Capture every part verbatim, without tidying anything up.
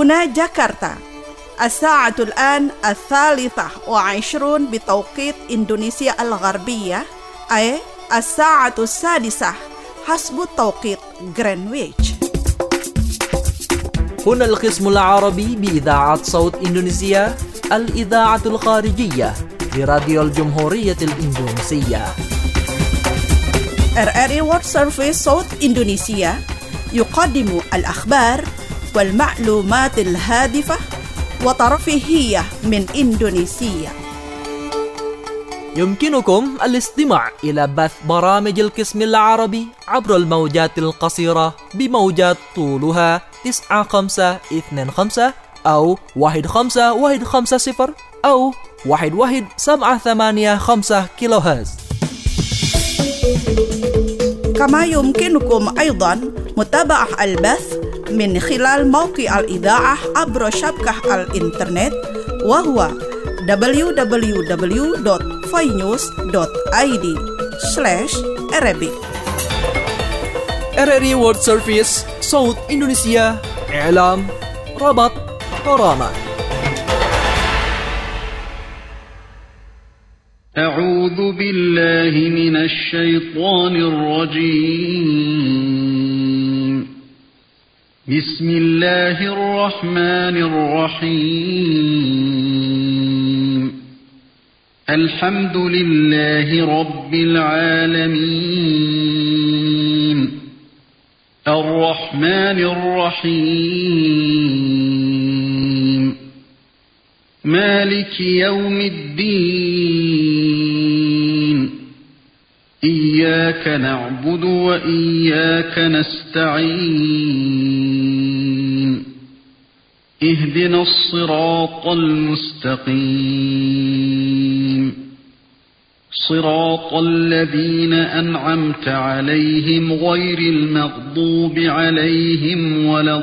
هنا جاكرتا الساعة الآن الثالثة وعشرون بتوقيت إندونيسيا الغربية، أي الساعة السادسة حسب توقيت غرينتش. هنا القسم العربي بإذاعة صوت إندونيسيا، الإذاعة الخارجية لراديو الجمهورية الإندونيسية. إر إر إي World Service صوت إندونيسيا يقدم الأخبار والمعلومات الهادفة وترفيهية من إندونيسيا. يمكنكم الاستماع إلى بث برامج القسم العربي عبر الموجات القصيرة بموجات طولها تسعة خمسة اثنين خمسة أو واحد خمسة واحد خمسة صفر أو واحد واحد سبعة ثمانية خمسة كيلو هرتز. كما يمكنكم أيضا متابعة البث من خلال موقع الإذاعة عبر شبكة الإنترنت، وهو دبليو دبليو دبليو دوت فاينيوز دوت آي دي سلاش Arabic. إر إر إي World Service صوت إندونيسيا، إعلام، ربط، برامج. أعوذ بالله من الشيطان الرجيم. بسم الله الرحمن الرحيم. الحمد لله رب العالمين. الرحمن الرحيم. مالك يوم الدين. إياك نعبد وإياك نستعين. اهدنا الصراط المستقيم. صراط الذين أنعمت عليهم غير المغضوب عليهم ولا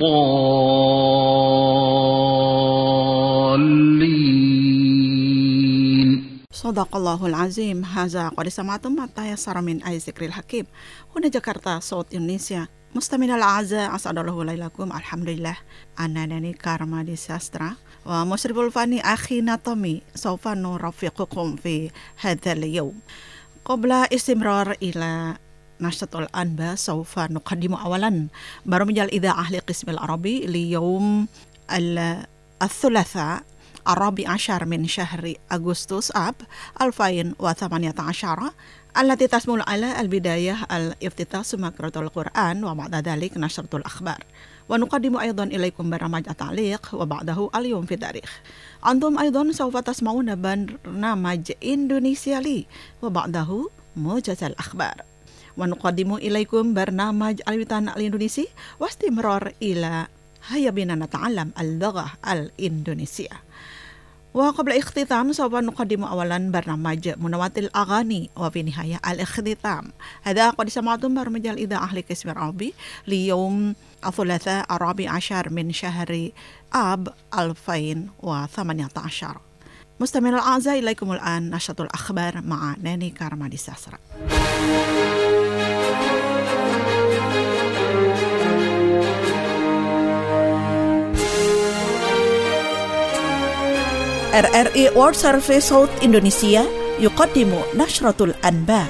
الضالين. Sadaqallahul azim. Haza qad sama'tum ma tayassara min ayati dzikril hakim. Huna Jakarta Saut Indonesia. Mustaminal a'za asadallahu lailakum. Alhamdulillah. Ananani karma di sastra wa musriful fani akhi Natomi sawfa nurafiqukum fi hadzal yawm. Qabla istimrar ila nashtatul anba sawfa nuqaddimu awalan barnamij al-idha'ah li qism al-arabi li yawm al-thulatha الرابع عشر من شهر أغسطس آب ألفين وثمانية عشر التي تشمل على البداية الافتتاح ثم قراءة القرآن وبعد ذلك نشرة الأخبار. ونقدم أيضا إليكم برنامج التعليق وبعده اليوم في التاريخ. أنتم أيضا سوف تسمعون برنامج إندونيسيا لي وبعده موجز الأخبار. ونقدم إليكم برنامج الوطن الإندونيسي واستمرار إلى هيا بنا نتعلم اللغة الإندونيسية. وقبل اختتام سوف نقدم أولا برنامج منوات الأغاني وفي نهاية الاختتام. هذا قد سمعتم برنامج الإذاعة لقسم العربي ليوم الثلاثاء الرابع عشر من شهر آب ألفين وثمانية عشر. مستمعينا الأعزاء إليكم الآن نشرة الأخبار مع ناني كارمادي ساسرا. إر إر إي World Service صوت إندونيسيا يقدم نشرة الأنباء.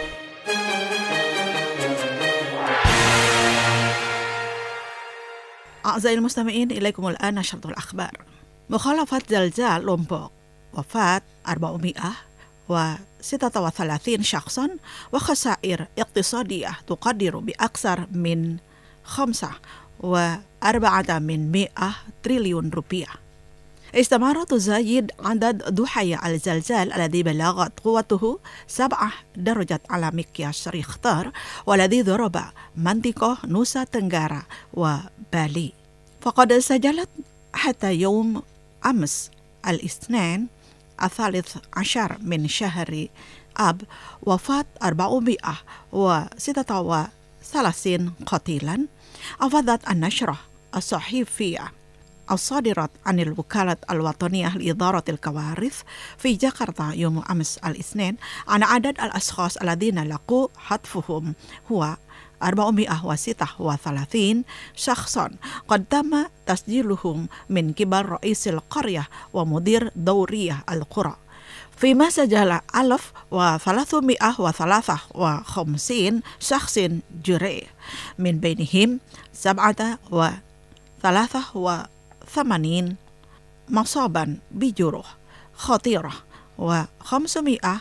أعزائي المستمعين إليكم الآن نشرة الأخبار. مخالفة زلزال لومبوك، وفاة أربعمائة وستة وثلاثين شخصا وخسائر اقتصادية تقدر بأكثر من خمسة وأربعة من مئة تريليون روبية. استمر تزايد عدد ضحايا الزلزال الذي بلغت قوته سبعة درجات على مقياس ريختر والذي ضرب منطقة نوسا تنغارا وبالي. فقد سجلت حتى يوم أمس الاثنين الثالث عشر من شهر آب وفاة أربعمائة وستة وثلاثين قتيلا. أفادت النشرة الصحيفية الصادرة عن الوكالة الوطنية لإدارة الكوارث في جاكرتا يوم أمس الاثنين عن عدد الأشخاص الذين لقوا حتفهم هو أربعمائة وستة وثلاثين شخصا قد تم تسجيلهم من قبل رئيس القرية ومدير دورية القرى، فيما سجل ألف وثلاثمائة وثلاثة وخمسين شخص جريء، من بينهم سبعة وثلاثة وثمانين مصابا بجروح خطيرة وخمسمائة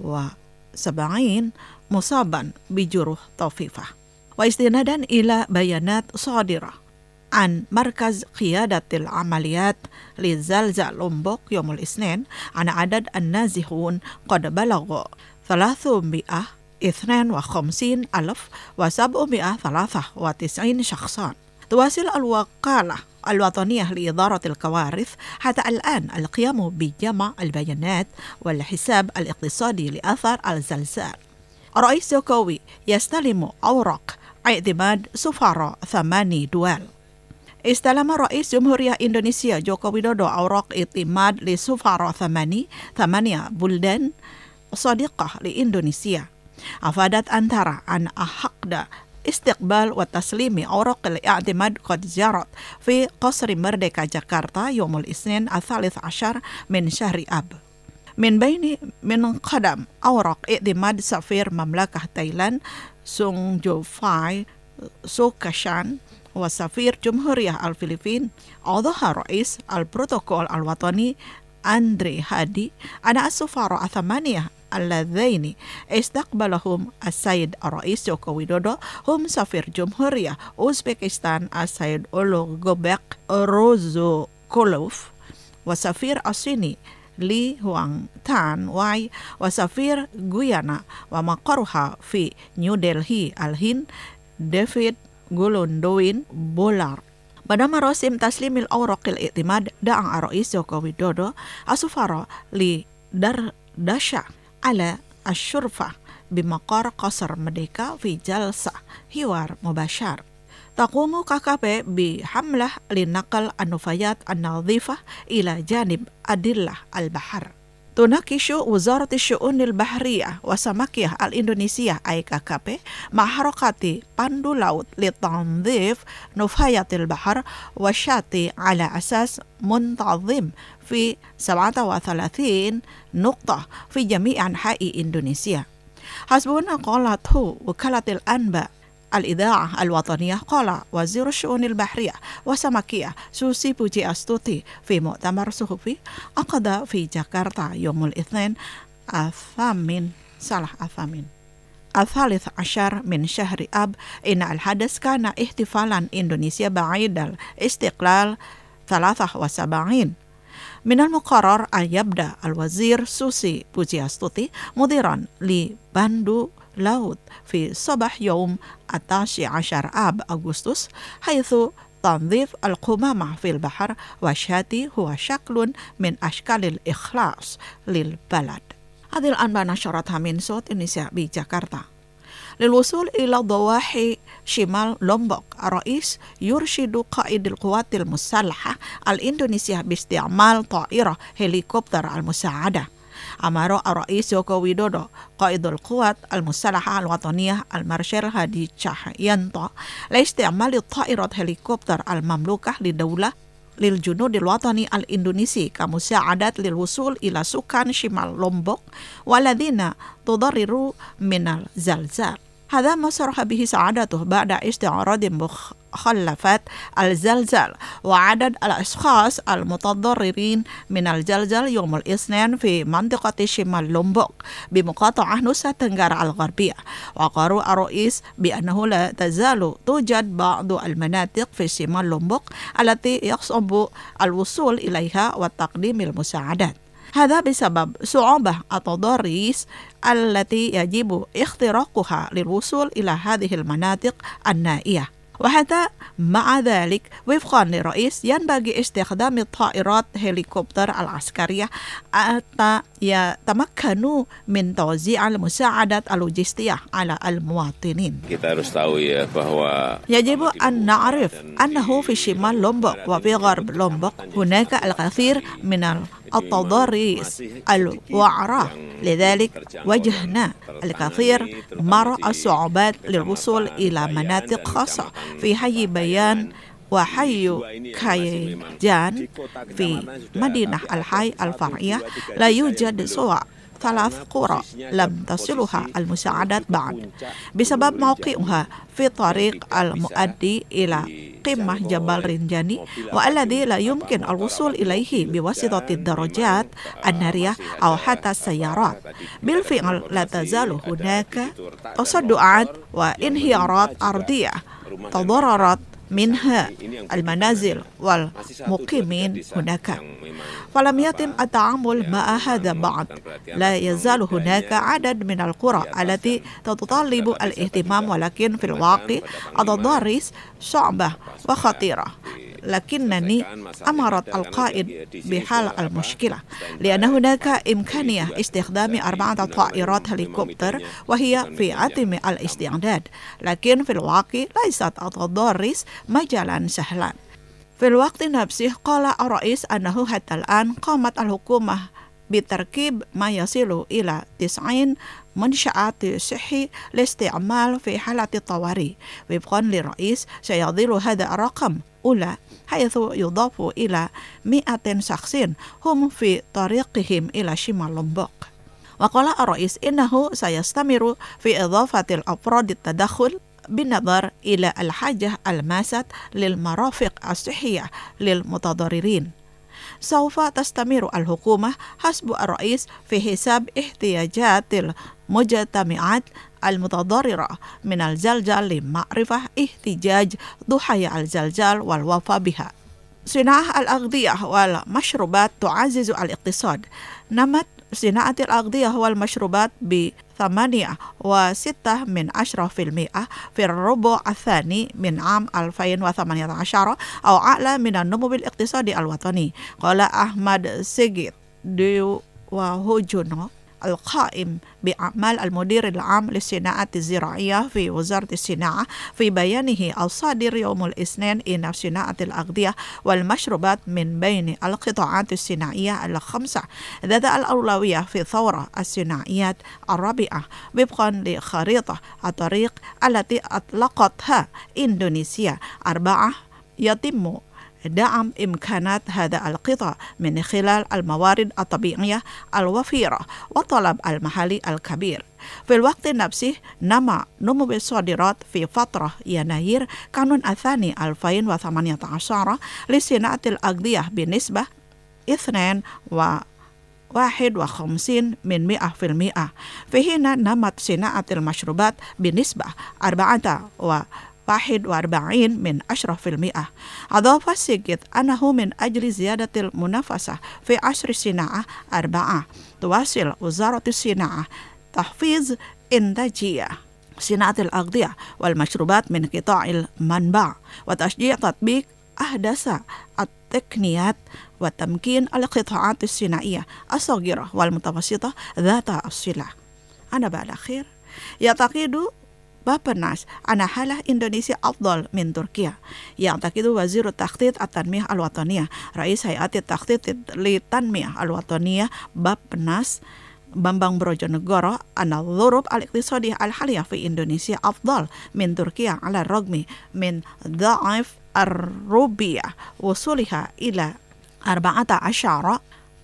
وسبعين مصابا بجروح طفيفة. واستنادا إلى بيانات صادرة عن مركز قيادة العمليات لزلزال لومبوك يوم الاثنين عن عدد النازحون قد بلغوا ثلاثمائة واثنين وخمسين ألف وسبعمائة وثلاثة وتسعين شخصا. تواصل الوكالة الوطنية لإدارة الكوارث حتى الآن القيام بجمع البيانات والحساب الاقتصادي لأثر الزلزال. الرئيس جوكوي يستلم أوراق اعتماد سفراء ثماني دول. استلم رئيس جمهورية إندونيسيا جوكو ويدودو أوراق اعتماد لسفراء ثماني ثمانية بلدان صديقة لإندونيسيا. أفادت أنترا أن عقد استقبال وتسليم أوراق الاعتماد قد جرت في قصر مردeka جاكرتا يوم الاثنين الثالث عشر من شهر آب. من بين من قدم أوراق اعتماد سفير مملكة تايلاند سونغ جو فاي سوكاشان وسفير جمهورية الفلبين. أوضح رئيس البروتوكول الوطني أندري هادي أن السفراء الثمانية اللذين استقبلهم السيد الرئيس جوكو ويدودو هم سفير جمهورية أوزبكستان السيد أولوغوبيك روزوكولوف وسفير الصيني لي هوانغ تان واي وسفير غيانا ومقرها في نيو دلهي الهند ديفيد غولوندوين بولار. Pada marosim taslimil awraqil i'timad da'a Rais Joko Widodo asufara li dardasha ala asyurfa bimaqar qasr Merdeka fi jalsa hiwar mubashar. Taqumu K K P bihamlah linaqal an-nufayat an-nadhifah ila janib adillah al-bahar. Tunakishu Wazarat Syu'unil Bahriyah wa Samakiyah al-Indonesia I K K P ma harakati pandu laut li tanzif nufayatil bahar wa syati ala asas muntazim fi sab'ata wa thalathin nuqtah fi jami' anha'i Indonesia. Hasbuna qalathu wakalatil anba al-ida'ah al-wataniyah qala wazir syu'unil bahriyah wa samakiyah Susi Puji Astuti fi mu'tamar suhufi aqada fi Jakarta yomul ithnain athamin salah athamin al-thalith ashar min syahri ab inna al-hadas kana ihtifalan Indonesia ba'idal istiqlal thalathah wa sab'in. Minal muqarrar an yabda al-wazir Susi Puji Astuti mudiran li bandu laut في صباح يوم التاسع عشر آب أغسطس حيث تنظيف القمامة في البحر والشاتي هو شكل من أشكال الإخلاص للبلد. هذه الأنباء نشرتها من صوت النساء بجاكرتا. للوصول إلى ضواحي شمال لومبوك الرئيس يرشد قائد القوات المسلحة الإندونيسية باستعمال طائرة هليكوبتر المساعدة. أمر الرئيس جوكو ويدودو قائد القوات المسلحة الوطنية المارشال هادي تشاهيانتو لاستعمال الطائرة هليكوبتر المملوكة لدولة للجنود الوطني الإندونيسي كمساعدة للوصول إلى سكان شمال لومبوك والذين تضرروا من الزلزال. هذا ما صرح به سعادته بعد استعراض مخلفات الزلزال وعدد الأشخاص المتضررين من الزلزال يوم الاثنين في منطقة شمال لومبوك بمقاطعة نوسا تنغارا الغربية. وقال الرئيس بأنه لا تزال توجد بعض المناطق في شمال لومبوك التي يصعب الوصول إليها وتقديم المساعدات. هذا بسبب صعوبة التضاريس التي يجب اختراقها للوصول إلى هذه المناطق النائية. وحتى مع ذلك وفقا للرئيس ينبغي استخدام الطائرات هليكوبتر العسكرية حتى يتمكنوا من توزيع المساعدات اللوجستية على المواطنين. Kita harus tahu ya bahwa يجب أن نعرف أنه في شمال لومبوك وفي غرب لومبوك هناك الكثير من التضاريس الوعرة. لذلك واجهنا الكثير من الصعوبات للوصول إلى مناطق خاصة في حي بيان وحي كايجان في مدينة الحي الفرعية. لا يوجد سوى ثلاث قرى لم تصلها المساعدات بعد بسبب موقعها في طريق المؤدي إلى قمة جبل رنجاني، والذي لا يمكن الوصول إليه بواسطة الدراجات النارية أو حتى السيارات. بالفعل لا تزال هناك تصدعات وانهيارات أرضية تضررت منها المنازل والمقيمين هناك، فلم يتم التعامل مع هذا بعد. لا يزال هناك عدد من القرى التي تتطلب الاهتمام، ولكن في الواقع التضاريس صعبة وخطيرة. لكنني أمرت القائد بحل المشكلة، لأن هناك إمكانية استخدام أربعة طائرات هليكوبتر وهي في عدم الاستعداد، لكن في الواقع ليست التضاريس مجالا سهلا. في الوقت نفسه قال الرئيس أنه حتى الآن قامت الحكومة بتركيب ما يصل إلى تسعين منشآت صحي لاستعمال في حالة الطوارئ. وفقا للرئيس سيظل هذا الرقم أولى، حيث يضاف إلى مئة شخص هم في طريقهم إلى شمال لومبوك. وقال الرئيس إنه سيستمر في إضافة الأفراد التدخل بالنظر إلى الحاجة الماسة للمرافق الصحية للمتضررين. سوف تستمر الحكومة حسب الرئيس في حساب احتياجات المجتمعات المتضررة من الزلزال لمعرفة احتياج ضحايا الزلزال والوفاة بها. صناعة الأغذية والمشروبات تعزز الاقتصاد. نمت صناعة الأغذية والمشروبات بثمانية وستة من عشرة في المئة في الربع الثاني من عام ألفين وثمانية عشر، أو أعلى من النمو الاقتصادي الوطني. قال أحمد سيجيت ديو وهوجونو القائم بأعمال المدير العام للصناعة الزراعية في وزارة الصناعة في بيانه الصادر يوم الاثنين إن صناعة الأغذية والمشروبات من بين القطاعات الصناعية الخمسة ذات الأولوية في ثورة الصناعيات الرابعة وفقا لخريطة الطريق التي أطلقتها إندونيسيا. أربعة يتم دعم إمكانات هذا القطاع من خلال الموارد الطبيعية الوفيرة والطلب المحلي الكبير. في الوقت نفسه نما نمو الصادرات في فترة يناير كانون الثاني ألفين وثمانية عشر لصناعة الأغذية بنسبة اثنين وواحد وخمسين من مئة في المئة، في حين نمت صناعة المشروبات بنسبة أربعة و واحد وأربعين من عشرة في المئة. أضاف سيجيت أنه من أجل زيادة المنافسة في عصر الصناعة أربعة تواصل وزارة الصناعة تحفيز إنتاجية صناعة الأغذية والمشروبات من قطاع المنبع وتشجيع تطبيق أحدث التقنيات وتمكين القطاعات الصناعية الصغيرة والمتوسطة ذات الصلة. أنا بالأخير يعتقد Bappenas أن حالة إندونيسيا أفضل من تركيا. يعتقد وزير التخطيط التنمية الوطنية رئيس هيئة التخطيط للتنمية الوطنية بابناس بامبang Brojonegoro أن الظروف الاقتصادية الحالية في إندونيسيا أفضل من تركيا على الرغم من ضعف الروبية وصولها إلى أربعة عشر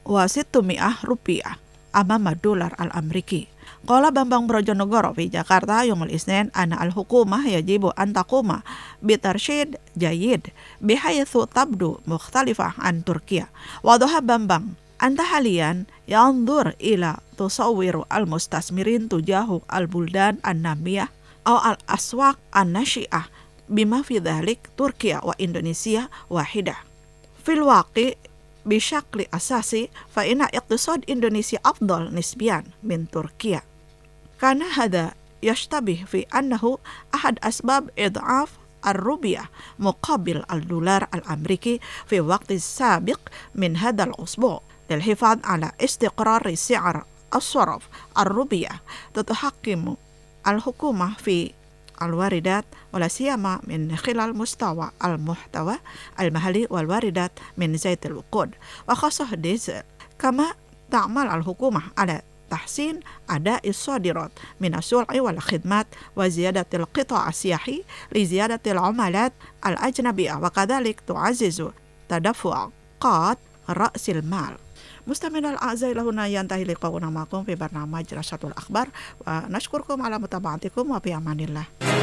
وستمائة روبية أمام الدولار الأمريكي. قال بامبang Brojonegoro في جاكرتا يوم الاثنين أن الحكومة يجب أن تقوم بترشيد جيد بحيث تبدو مختلفة عن تركيا. وضح بامبang أنت حاليا ينظر إلى تصور المستثمرين تجاه البلدان النامية أو الأسواق الناشئة بما في ذلك تركيا وإندونيسيا واحدة. في الواقع بشكل أساسي فإن اقتصاد إندونيسيا أفضل نسبيا من تركيا. كان هذا يشتبه في أنه أحد أسباب إضعاف الروبية مقابل الدولار الأمريكي في وقت سابق من هذا الأسبوع. للحفاظ على استقرار سعر الصرف الروبية تتحكم الحكومة في الواردات ولا سيما من خلال مستوى المحتوى المحلي والواردات من زيت الوقود وخاصة ديزل. كما تعمل الحكومة على تحسين أداء الصادرات من السلع والخدمات وزيادة القطاع السياحي لزيادة العملات الأجنبية، وكذلك تعزز تدفقات رأس المال. مستمعينا الأعزاء، إلى هنا ينتهي لقاؤنا معكم في برنامج نشرة الأخبار، ونشكركم على متابعتكم وفي أمان الله.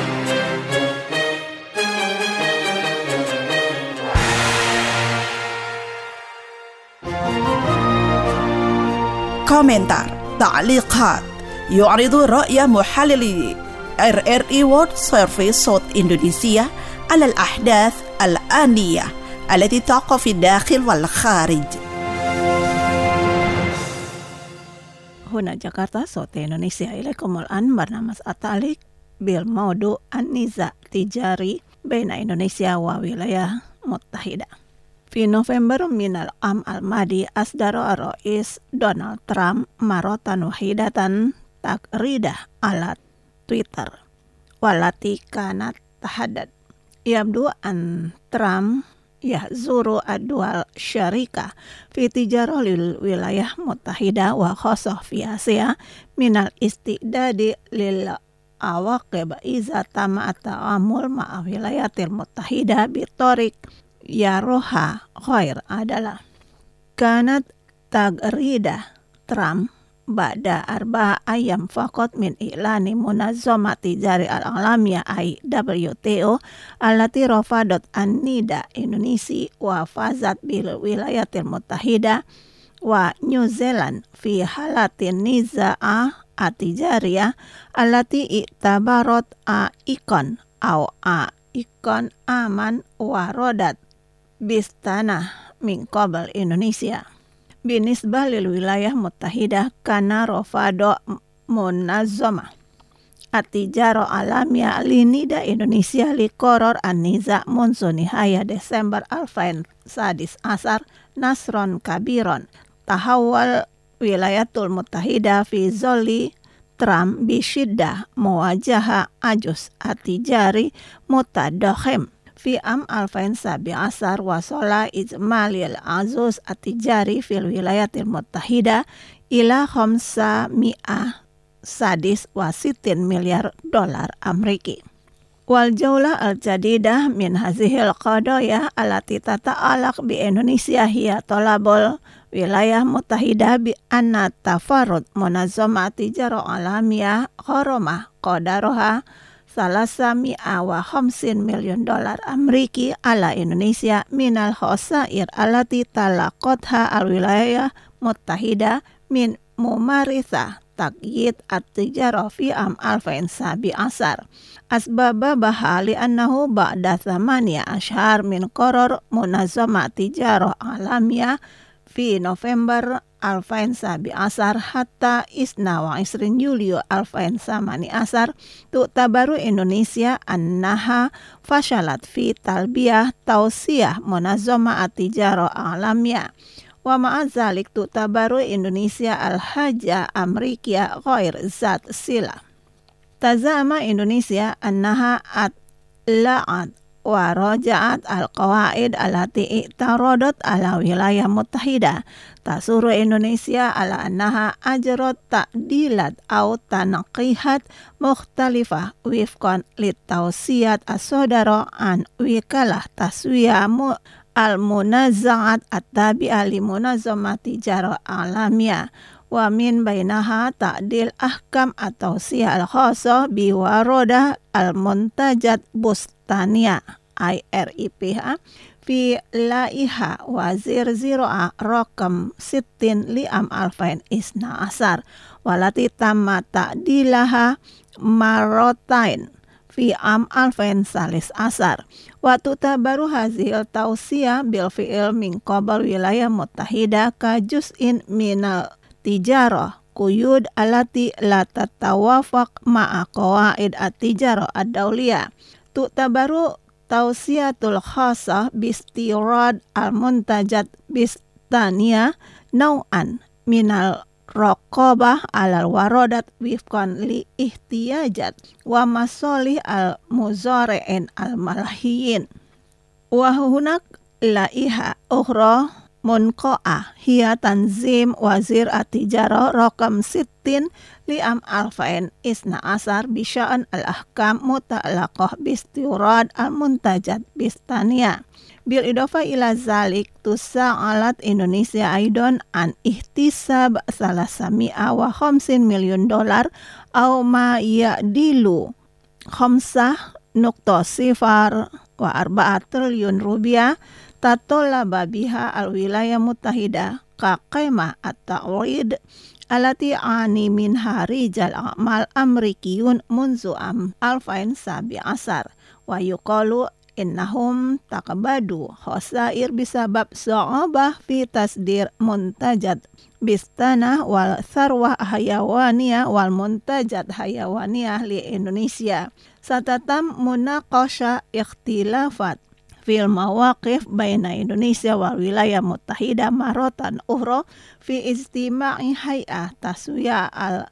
komentar, تعليقات يعرض رأي محللي إر إر إي World Service صوت إندونيسيا على الأحداث الآنية التي تقع في الداخل والخارج. هنا جاكرتا صوت إندونيسيا. إليكم الآن برنامج التعليق بالموضوع النزاع التجاري بين إندونيسيا وولايات متحدة. في نوفمبر من العام الماضي أصدر الرئيس دونالد ترامب مرة واحدة تغريدة على تويتر والتي كانت تحدث يبدو أن ترامب يحظر الدول الشريكة في تجارة للولايات المتحدة وخاصة في آسيا من الاستعداد للعواقب إذا تم التعامل مع الولايات المتحدة بطريق يراها غير عادلة. كانت تغريدة ترامب بعد أربعة أيام فقط من إعلان منظمة التجارة العالمية أي دبليو تي أو التي رفضت النداء الإندونيسي وفازت بالولايات المتحدة ونيوزيلندا في حالة النزاع التجارية التي اعتبرت إيقان أو إيقان آمن وردت باستنى من قبل إندونيسيا. بالنسبة للولايات المتحدة كان رفض منظمة التجارة العالمية لنداء إندونيسيا لقرار النزاع منذ نهاية ديسمبر ألفين وسادس عشر نصرا كبيرا. تحول الولايات المتحدة في ظل ترامب بشدة مواجهة عجز التجاري متضخم. في عام ألفين وسبعة عشر وصل إجمالي العجز التجاري في الولايات المتحدة إلى خمسمائة وستة وستين مليار دولار أمريكي. والجولة الجديدة من هذه القضايا التي تتعلق بإندونيسيا هي طلب الولايات المتحدة بأن تفرض منظمة التجارة العالمية غرامة قدرها ثلاثمائة وخمسين مليون دولار أمريكي على إندونيسيا من الخسائر التي تلقتها الولايات المتحدة من ممارسة تقييد التجارة في عام ألفين وسبعة عشر. أسبابها لأنه بعد ثمانية أشهر من قرار منظمة التجارة العالمية في نوفمبر ألفين وسبعة عشر حتى اثنين وعشرين يوليو ألفين وثمانية عشر تعتبر إندونيسيا أنها فشلت في تلبية توصية منظمة التجارة العالمية، ومع ذلك تعتبر إندونيسيا الحاجة أمريكية غير ذات صلة. تزعم إندونيسيا أنها أطلعت وراجعت القواعد التي اعترضت على الولايات المتحدة. تصور إندونيسيا على أنها أجرت تعديلات أو تنقيحات مختلفة وفقا للتوصيات الصادرة عن وكالة تسوية المنازعات التابعة لمنظمة التجارة العالمية، ومن بينها تعديل أحكام التوصية الخاصة بورود المنتجات بستانية أي آر إي بي في لائحة وزير الزراعة رقم ستين لعام ألفين واثني عشر، والتي تم تعديلها مرتين في عام ألفين وثلاثة عشر. وتعتبر هذه التوصية بالفعل من قبل الولايات المتحدة كجزء من التجارة قيود التي لا تتوافق مع قواعد التجارة الدولية. تعتبر توصية الخاصة باستيراد المنتجات بستانية نوعا من الرقابة على الواردات وفقا لاحتياجات ومصالح المزارعين الملاحيين. وهناك لائحة أخرى munqa'ah hiya tanzim wazir at-tijarah rakam sittin liam alfain isna asar bisya'an al-ahkam muta'alaqah bistirad al-muntajat bistania. Bil idofa ila zalik tusa'alat Indonesia aidon an ihtisab salasami'a wa khamsin milyun dolar au ma ya'dilu khamsah nukta sifar wa arba'at triliun rupiah tatolaba biha al-wilayah mutahida kaqaimah at-ta'wid alati ani min harijal a'mal amrikiyun munzu am alfain sabi asar wa yuqalu innahum taqabadu khasair bisabab so'abah fi tasdir muntajat bistanah wal tharwah hayawaniyah wal muntajat hayawaniyah li Indonesia. Satatam munaqasha ikhtilafat fil mawaqif baina Indonesia wal wilayah mutahida marotan uhro fi istima'i hay'ah taswiya al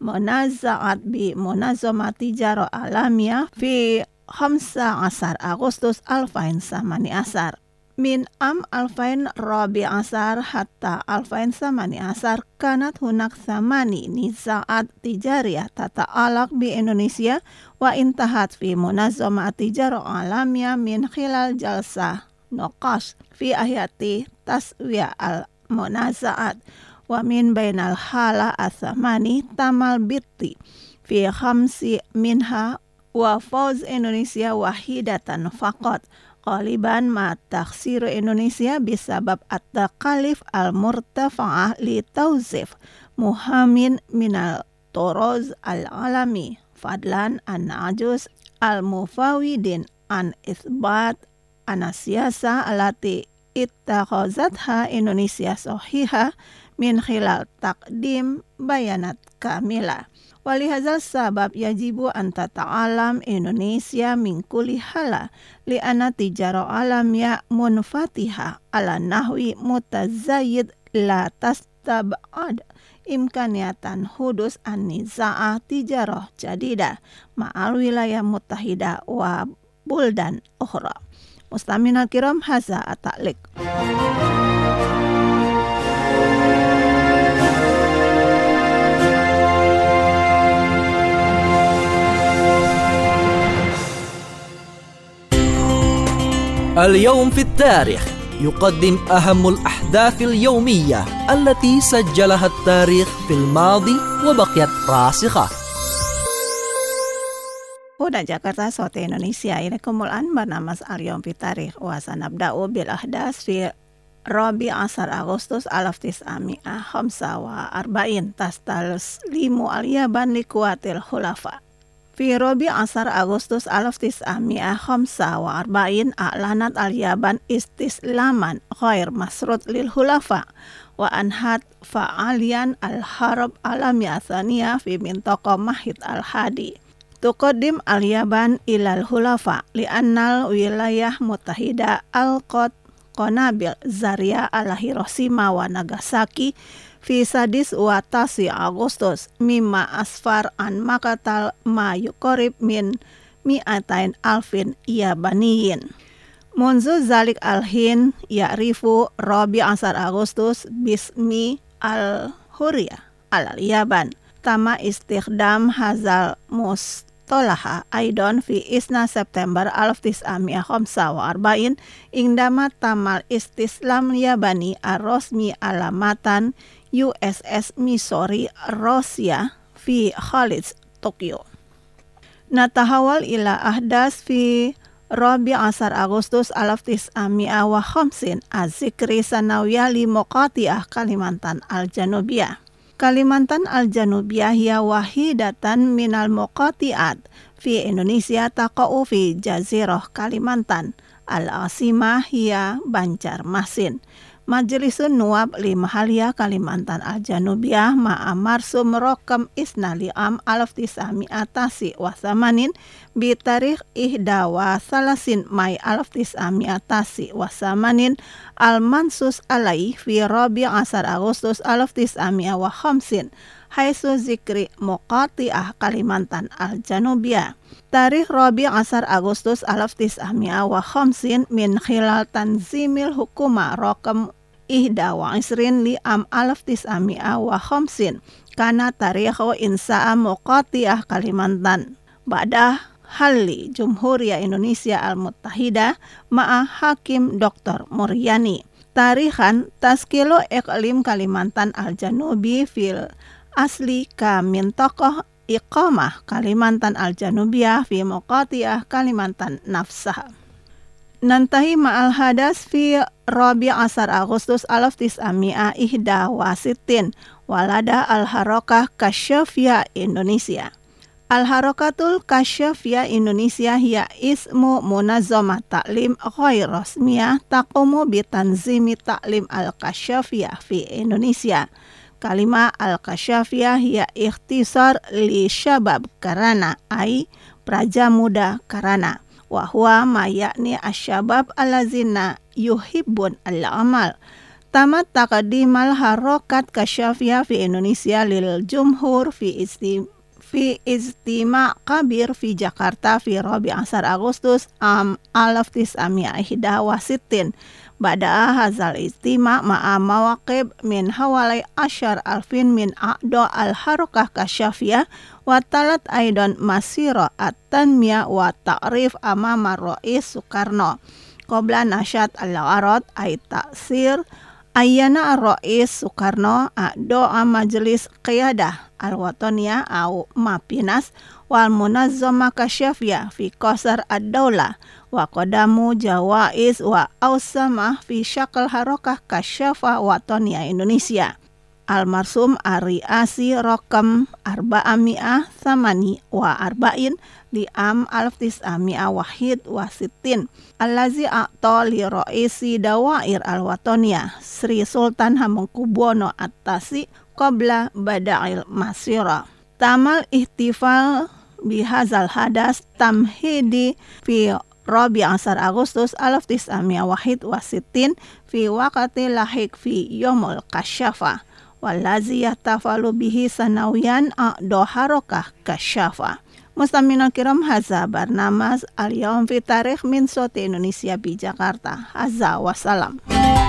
munazaat bi munazamati jaro alamiah fi khamsa asar Agustus alfain samani asar min am alfain rabi asar hatta alfain samani asar kanat hunak samani nizaat tijariyah tata'alaq bi Indonesia wa intahat fi munazamat tijaro alamiah min khilal jalsah noqash fi ahyati taswiya al munazaat wa min bainal hala asamani tamal bitti fi khamsi minha wa fauz Indonesia wahidatan faqat qaliban ma takhsir Indonesia bisabab at-taqalif al-murtafa'ah li tawzif muhamin minal toroz al-alami fadlan an-najus al-mufawidin an isbat anasiyasa alati ittakhazatha Indonesia sohiha min khilal taqdim bayanat kamila. Walihazal sabab yajibu an tata'alam Indonesia min kulli hala li'anna tijaro alamiyah munfatiha ala nahwi mutazayyid la tastab'ad imkaniatan hudus an-niza'ah tijarah jadidah ma'al wilayah mutahida wa buldan ukhra. Muslimin al-kiram, haza at-ta'liq. اليوم في التاريخ يقدم أهم الأحداث اليومية التي سجلها التاريخ في الماضي وبقيت راسخة. Huda Jakarta Sote Indonesia Ilaikumul an barnamas al-yawm fi tarikh wa sanabda'u bil ahdas fi Rabi asar Agustus alaf tis'ami'ah khamsa wa arba'in tastaslimu al-Yaban likuatil khulafa. Fi Rabi asar Agustus alaf tis'ami'ah khamsa wa arba'in a'lanat al-Yaban istislaman ghair masrud lil khulafa wa anhat fa'alian al-harab alamiyah thaniyah fi mintaqa mahid al-hadi. Tuqaddim al-Yaban ilal khulafa li'annal wilayah mutahida al-qad qanabil zaria ala Hiroshima wa Nagasaki fi sadis wa tasi Agustus mimma asfar an makatal ma yukorib min mi'atain alfin Yabaniyin. Munzu zalik al-hin ya'rifu Rabi asar Agustus bismi al-Huriyah al-Yaban. Tama istikhdam hazal mustalaha aidon fi isna September alaf tis'ami'ah khamsa wa arba'in indama tamal istislam Yabani ar-rosmi alamatan U S S Missouri Rusia fi Khalid Tokyo. Natahawal ila ahdas fi Rabi asar Agustus alaf tis'ami'ah wa khamsin azikri sanawiyah li Moqati'ah Kalimantan al-Janubiyah. Kalimantan al-Janubiyah hiya wahidatan minal Moqati'at fi Indonesia taqa'u fi Jazirah Kalimantan. Al-Asimah hiya Banjarmasin. Majlisun Nuwab li Mahaliyah Kalimantan al-Janubiyah ma'amar sumrokam isna li'am alaf tis'ami'ah tasi wa thamanin bi tarikh ihda wa salasin Mai alaf tis'ami'ah tasi wa thamanin al-mansus alaih fi Rabi asar Agustus alaf tis'ami'ah wa khamsin haitsu zikri Moqati'ah Kalimantan al-Janubiyah. Tarikh Rabi asar Agustus alaf tis'ami'ah wa khamsin min khilal tanzimil hukuma rokam ihda wa isrin li am alaf tis'ami'a wa khamsin kana tarikhu insa'a muqatiyah Kalimantan ba'da halli Jumhuriyah Indonesia Al-Muttahida ma'a Hakim Doktor Muryani tarikhan taskilu iklim Kalimantan Al-Janubi fil asli ka mintokoh iqamah Kalimantan Al-Janubiyah fi muqatiyah Kalimantan nafsah. Nantahi ma'al hadas fi Rabi Asar Agustus alaf tis'ami'a ihda wa sittin walada Al-Harakah Kasyafiyah Indonesia. Al-Harakatul Kasyafiyah Indonesia hiya ismu munazzamah ta'lim ghair rasmiyah taqumu bi tanzimi ta'lim al-Kasyafiyah fi Indonesia. Kalimah al-Kasyafiyah hiya ikhtisar li syabab karana ai praja muda karana wa huwa ma yakni asyabab allazina yuhibbun al-amal. Tamat taqdimal harakat Kasyafiyah fi Indonesia lil jumhur fi istim fi istima' kabir fi Jakarta fi Rabi Asar Agustus am alaf tis'ami'a ihda wa sittin. Ba'da hazal istima' ma'a mawaqib min hawalai asyar alfin min a'do al-harakah Kasyafiyah wa talat aidan masira at-tanmiyah wa ta'rif amama Rais Soekarno qabla nasyat al-gharad ay ta'sir Ayyana Rais Soekarno doa majelis qiyadah al-wataniyah au mapinas wal munazzamah Kasyafiyah fi qasar ad-daulah wa qadamu jawaiz wa ausamah fi syakal harakah kasyafah wataniyah Indonesia. Al-Marsum Ari-Asi Rokam Arba'ami'ah Thamani wa Arba'in li am alaf tis'ami'ah wahid wa sittin Allazi a'ta li Raisi Dawair Al-Wataniyah Sri Sultan Hamengkubuwono At-Tasi qabla bada'il masyira. Tamal ihtifal bihazal hadas tamhidi fi Rabi Asar Agustus alaf tis'ami'ah wahid wa sittin fi waqati lahik fi Yomul Kasyafah wallazi yahtafalu bihi sanawiyan a'do harakah kasyafah. Mustamina kiram haza barnamaz al-yawm fi tarikh min Soti Indonesia bi Jakarta. Haza wassalam.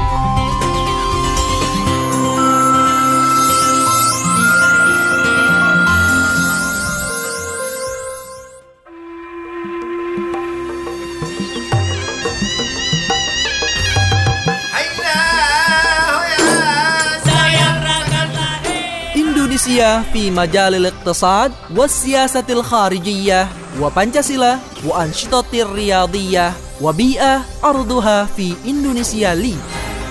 Indonesia fi majalil iqtisad wa siyasatil kharijiyah wa Pancasila wa anshitatir riyadiyah wa bi'ah arduha fi Indonesia li.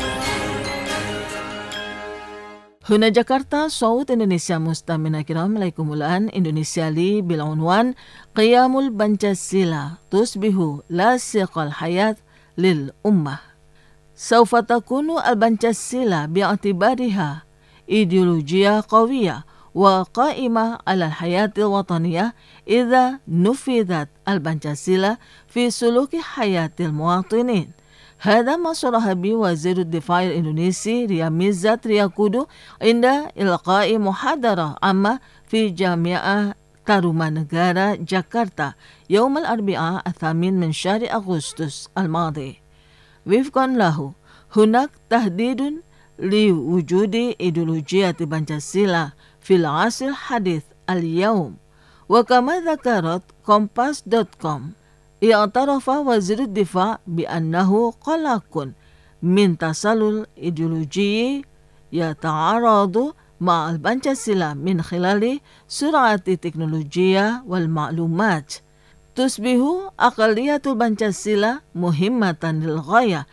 Huna Jakarta Saud Indonesia mustamina kiram alaikumulan Indonesia li bil unwan qiyamul Pancasila tusbihu lasiqal hayat lil ummah. Sawfa takunu al Pancasila bi'atibariha ideologia qawiyah wa qa'imah ala al-hayatil wataniyah idza nufidat al-Pancasila fi suluki hayatil muwatinin. Hada ma saraha bi Wazir ad-Difai al-Indonesi Riyamizat Riyakudu inda ilqa'i muhadara amma fi Jami'ah Tarumanegara Jakarta yawm al-arbi'a al-thamin min syahri Agustus al-madi. Wifqan lahu hunak tahdidun liwujudi ideologiyati Pancasila fil asr hadith al-yawm wa kama dzakarat kompas dot com i'tarafa Wazir ad-Difa bi annahu qalaqun min tasalul ideologi yata'aradu ma'al Pancasila min khilali sur'ati teknologiya wal ma'lumat. Tusbihu aqaliyatul Pancasila muhimmatan lil ghayah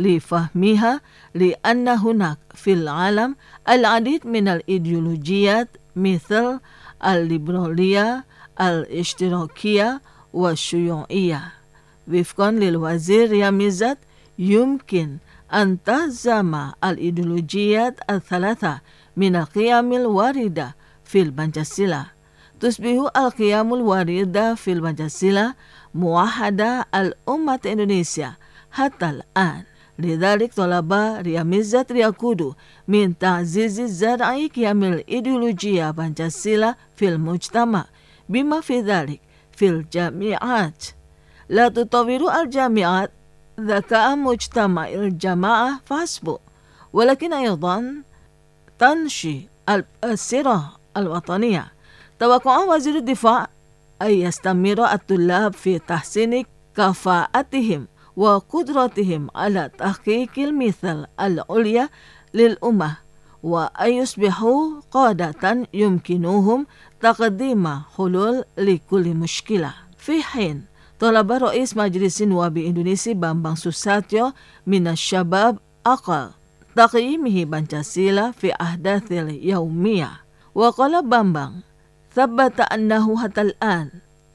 لفهمها لأن هناك في العالم العديد من الإيديولوجيات مثل الليبرالية الاشتراكية والشيوعية. وفقا للوزير رياميزات يمكن أن تهزم الإيديولوجيات الثلاثة من القيم الواردة في البنجسلة. تصبح القيم الواردة في البنجسلة موحدة الأمة إندونيسيا حتى الآن. لذلك طلب رياميزات رياكودو من تعزيز زرع قيم الإيديولوجيا بانجاسيلا في المجتمع بما في ذلك في الجامعات. لا تطور الجامعات ذكاء مجتمع الجماعة فحسب ولكن أيضا تنشي السيرة الوطنية. توقع وزير الدفاع أن يستمر الطلاب في تحسين كفاءتهم وقدرتهم على تحقيق المثل العليا للأمة، وأن يصبحوا قادة يمكنهم تقديم حلول لكل مشكلة. في حين طلب رئيس مجلس النواب الإندونيسي بامبang Susatyo من الشباب أقل تقييمه بنشاسيلا في أحداث اليومية، وقال بامبang ثبت أنه حتى الآن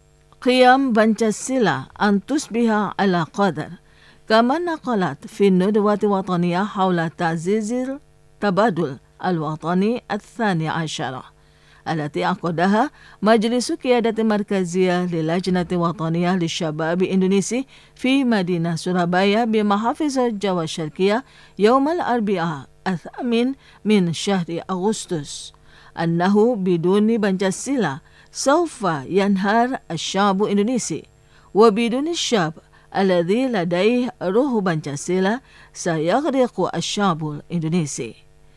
قيام بنشاسيلا أن تصبح على قدر، كما نقلت في الندوة الوطنية حول تعزيز التبادل الوطني الثاني عشر التي عقدها مجلس قيادة مركزية للجنة الوطنية للشباب الإندونيسي في مدينة سورابايا بمحافظة جاوا الشرقية يوم الأربعاء الثامن من شهر أغسطس، أنه بدون بنشاسيلا سوف ينهار الشعب الإندونيسي، وبدون الشعب الذي لديه روح بنشاسيلا سيغرق الشعب الإندونيسي.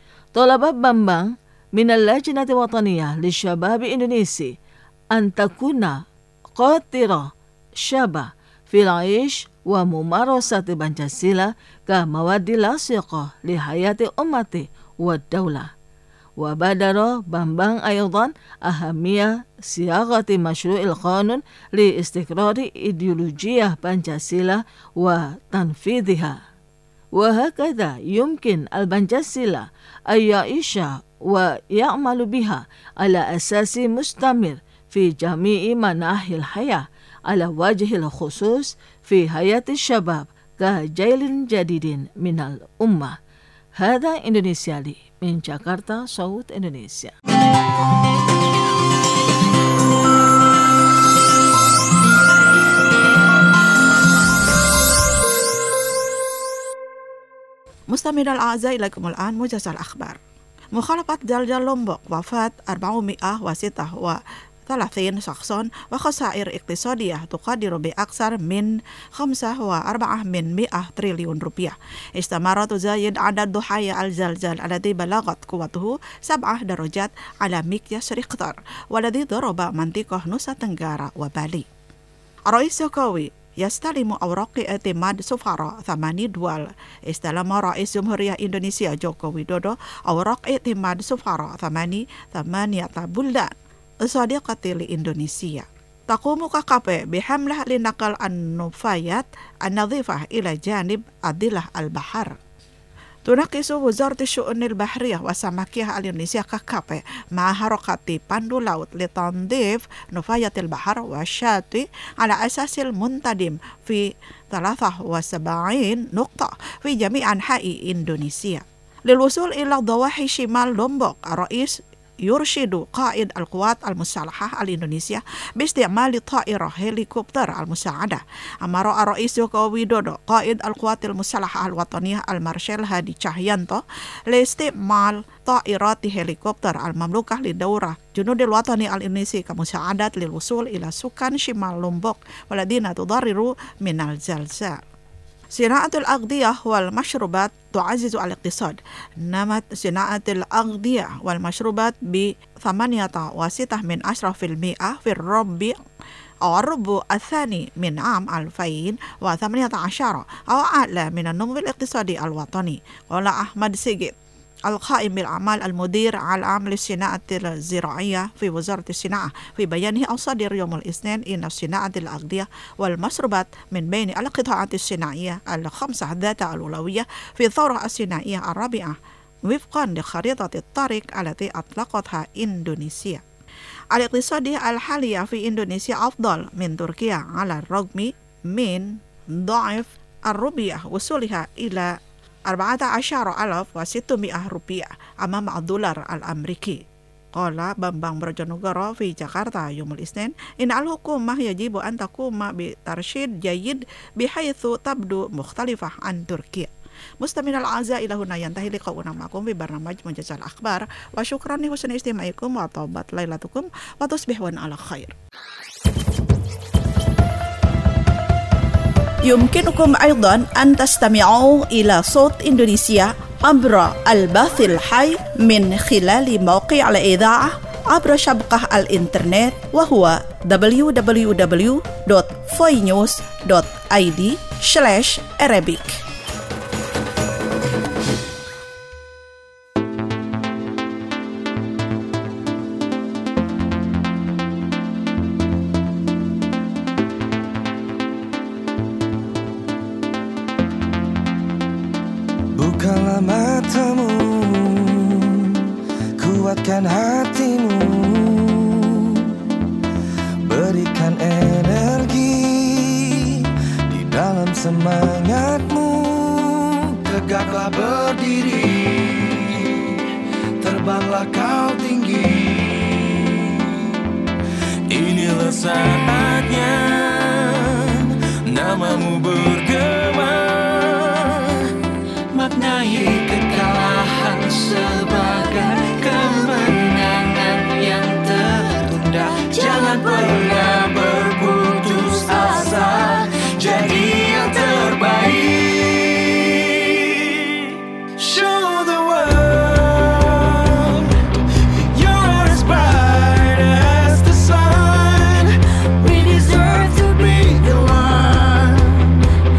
طلب بامبang من اللجنة الوطنية للشباب الإندونيسي أن تكون قاطرة شابة في العيش وممارسة بنشاسيلا كمواد لاصقة لحياة الأمة والدولة. وبادر بامبang أيضا أهمية صياغة مشروع القانون لاستقرار إيديولوجية بنشاسيلا وتنفيذها، وهكذا يمكن البنشاسيلا أن يعيش ويعمل بها على أساس مستمر في جميع مناحي الحياة، على وجه الخصوص في حياة الشباب كجيل جديد من الأمة. هذا إندونيسيالي من جاكرتا، صوت إندونيسيا. مستمعينا الأعزاء، إليكم الآن موجز الأخبار. مخالفة زلزال لومبوك، وفاة أربعمائة وستة وثلاثين شخصا وخسائر اقتصادية تقدر بأكثر من خمسة وأربعة من مئة تريليون روبيا. استمر تزايد عدد ضحايا الزلزال الذي بلغت قوته سبعة درجات على مقياس ريختر والذي ضرب منطقة نوسا تنغارا وبالي. الرئيس جوكوي يستلم أوراق اعتماد سفراء ثماني دول. استلم رئيس جمهورية إندونيسيا جوكو ويدودو أوراق اعتماد سفراء ثماني ثمانية بلدان صديقة لإندونيسيا. تقوم كاكابي بحملة لنقل النفايات النظيفة إلى جانب أضلاع البحر. تناقش وزارة الشؤون البحرية والسمكية الإندونيسية كاكابي مع حركة باندو لاوت لتنظيف نفايات البحر والشاطئ على أساس المنتظم في ثلاثة وسبعين نقطة في جميع أنحاء إندونيسيا. للوصول إلى ضواحي شمال لومبوك، الرئيس يرشد قائد القوات المسلحة الإندونيسية باستعمال طائرة هليكوبتر المساعدة. أمر الرئيس جوكو ويدودو قائد القوات المسلحة الوطنية المارشال هادي تشاهيانتو لاستعمال طائرات هليكوبتر المملوكة لدورة جنود الوطني الإندونيسي كمساعدة للوصول إلى سكان شمال لومبوك والذين تضرروا من الزلزال. صناعة الأغذية والمشروبات تعزز الاقتصاد. نمت صناعة الأغذية والمشروبات بثمانية وستة من عشرة في المئة في الربع أو الربع الثاني من عام ألفين وثمانية عشر، أو أعلى من النمو الاقتصادي الوطني. قال أحمد سيجيت القائم بالأعمال المدير العام للصناعة الزراعية في وزارة الصناعة في بيانه الصادر يوم الاثنين إن صناعة الأغذية والمشروبات من بين القطاعات الصناعية الخمسة ذات الأولوية في الثورة الصناعية الرابعة وفقا لخريطة الطريق التي أطلقتها إندونيسيا. الاقتصاد الحالي في إندونيسيا أفضل من تركيا على الرغم من ضعف الروبية وصولها إلى أربعة عشر ألف وستمائة روبيا أمام الدولار الأمريكي. قال بامبang Brojonegoro في جاكرتا يوم الاثنين إن الحكومة يجب أن تقوم بترشيد جيد بحيث تبدو مختلفة عن تركيا. مستمعينا الأعزاء، إلى هنا ينتهي لقاؤنا معكم في برنامج موجز الأخبار، وشكرا لحسن استماعكم وطابت ليلتكم وتصبحون على خير. يمكنكم أيضا أن تستمعوا إلى صوت إندونيسيا عبر البث الحي من خلال موقع الإذاعة عبر شبكة الإنترنت وهو دبليو دبليو دبليو دوت voi news دوت i d slash arabic. Bukalah matamu, kuatkan hatimu, berikan energi di dalam semangatmu. Tegaklah berdiri, terbanglah kau tinggi. Inilah saatnya namamu bergema, maknai kekalahan sebagai kemenangan yang tertunda. Jangan pernah berputus asa, jadi yang terbaik. Show the world you're as bright as the sun. We deserve to be the one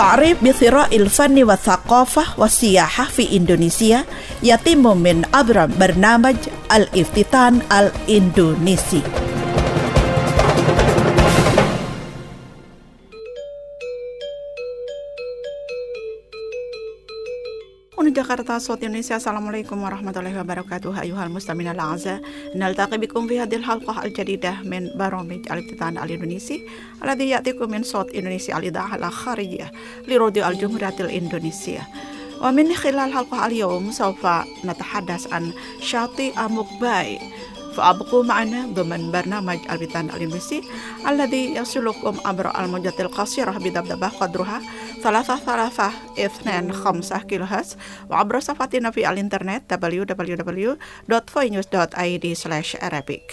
التعريف بثراء الفن والثقافة والسياحة في إندونيسيا يتم من عبر برنامج الافتتان الإندونيسي. Uni Jakarta Sot Indonesia. Assalamualaikum warahmatullahi wabarakatuh. Ayuhal mustamina al-a'za, naltaqi bikum fi hadhihi al-halqah al-jadidah min baromij al-iftitan al-Indonesi alladhi ya'tikum min Sot Indonesia al-ida'ah al-kharijiyah li radio al-Jumhuriyat al-Indonesia. Wa min khilal halqah al-yawm sawfa natahaddas an Syati Amuk Bay. فأبقوا معنا ضمن برنامج البستان الإندونيسي الذي يصلكم عبر الموجات القصيرة بدبدبة قدرها ثلاثة ثلاثة اثنين خمسة كيلو هرتز وعبر صفحتنا في الإنترنت دبليو دبليو دبليو دوت voinews دوت آي دي سلاش arabic.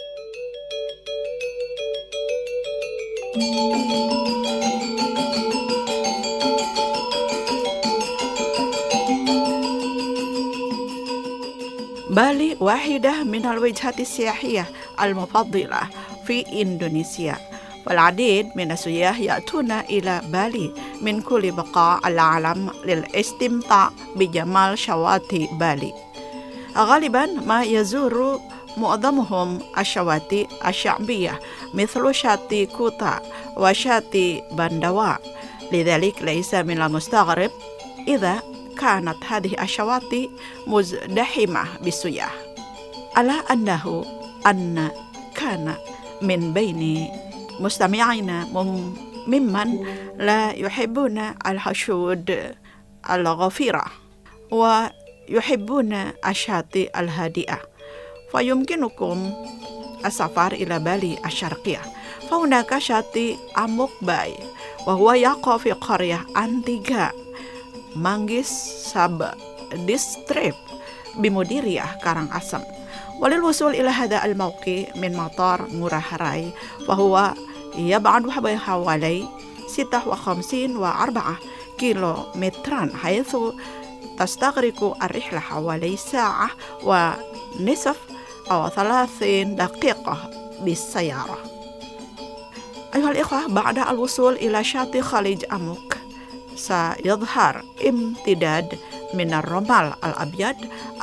بالي واحدة من الوجهات السياحية المفضلة في إندونيسيا، والعديد من السياح يأتون إلى بالي من كل بقاع العالم للاستمتاع بجمال شواطئ بالي. غالبا ما يزور معظمهم الشواطئ الشعبية مثل شاطئ كوتا وشاطئ بندوا، لذلك ليس من المستغرب إذا كانت هذه الشواطئ مزدحمة بالسياح، على أنه أن كان من بين مستمعينا ممن لا يحبون الحشود الغفيرة ويحبون الشاطئ الهادئة، فيمكنكم السفر إلى بالي الشرقية. فهناك شاطئ أموك باي وهو يقع في قرية أنتيغا Manggis Sab District بمديرية كارانغاسem. وللوصول إلى هذا الموقع من مطار ngurah rai وهو يبعد حوالي ستة وخمسين وأربعة كيلومترا، حيث تستغرق الرحلة حوالي ساعة ونصف أو ثلاثين دقيقة بالسيارة. أيها الإخوة، بعد الوصول إلى شاطئ خليج أموك سيظهر امتداد من الرمال الأبيض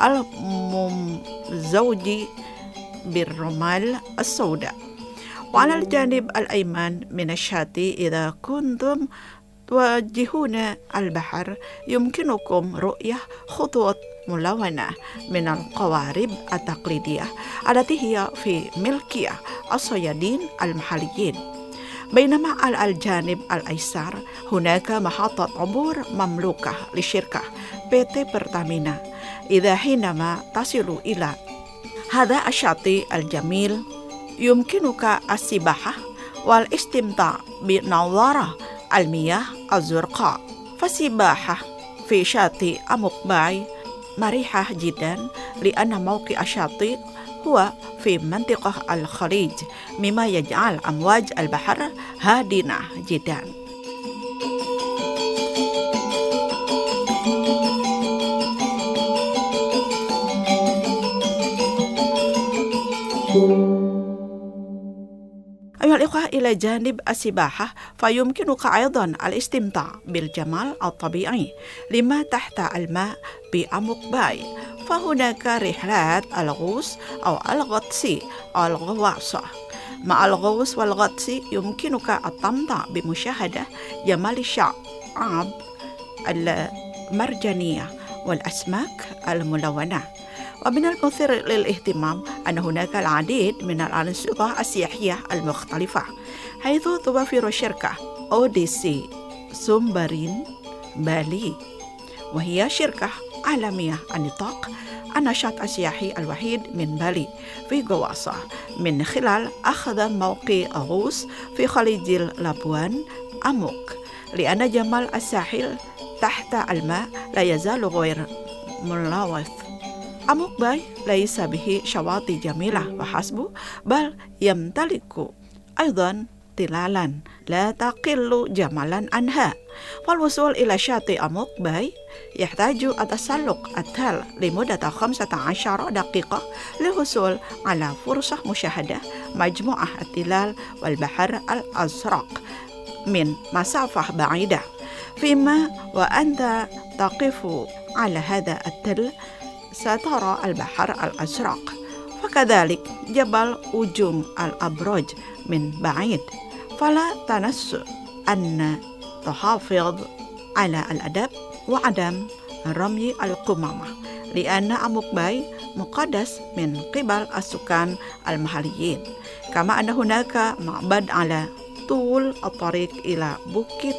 الممزوج بالرمال السوداء، وعلى الجانب الأيمن من الشاطئ إذا كنتم توجهون البحر يمكنكم رؤية خطوط ملونة من القوارب التقليدية التي هي في ملكية الصيادين المحليين. بينما على الجانب الأيسر هناك محطة عبور مملوكة لشركة بي تي برتامينا. إذا حينما تصل إلى هذا الشاطئ الجميل يمكنك السباحة والاستمتاع بنظارة المياه الزرقاء. فالسباحة في شاطئ أموك باي مريحة جدا لأن موقع الشاطئ هو في منطقة الخليج، مما يجعل أمواج البحر هادئة جدا. أيها الإخوة، إلى جانب السباحة فيمكنك أيضا الاستمتاع بالجمال الطبيعي لما تحت الماء بأموك باي. فهناك رحلات الغوص أو الغطس أو الغواصة. مع الغوص والغطس يمكنك التمتع بمشاهدة جمال الشعاب المرجانية والأسماك الملونة. ومن المثير للاهتمام أن هناك العديد من الأنشطة السياحية المختلفة، حيث توفر شركة أوديسي سومبرين بالي، وهي شركة عالمية النطاق، النشاط السياحي الوحيد من بالي في غواصة من خلال أخذ موقع غوص في خليج لابوان أموك، لأن جمال الساحل تحت الماء لا يزال غير ملوث. أموك باي ليس به شواطئ جميلة وحسب، بل يمتلك أيضا تلالا لا تقل جمالا عنها. والوصول إلى شاطئ أموك باي يحتاج التسلق التل لمدة خمسة عشر دقيقة للحصول على فرصة مشاهدة مجموعة التلال والبحر الأزرق من مسافة بعيدة. فيما وأنت تقف على هذا التل سترى البحر الأزرق، فكذلك جبل أجوم الأبراج من بعيد. فلا تنس أن تحافظ على الأدب وعدم رمي القمامة، لأن أموك باي مقدس من قبل السكان المحليين، كما أن هناك معبد على طول الطريق إلى بukit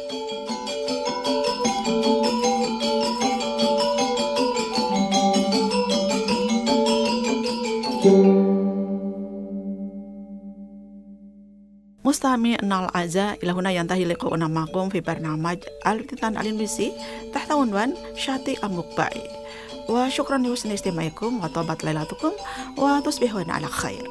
مستمعينا الأعزاء. إلى هنا ينتهي لقاؤنا معكم في برنامج الكتاب الإنجليزي تحت عنوان شاطئ أموك باي، وشكرا لحسن استماعكم وطابت ليلتكم وتصبحون على خير.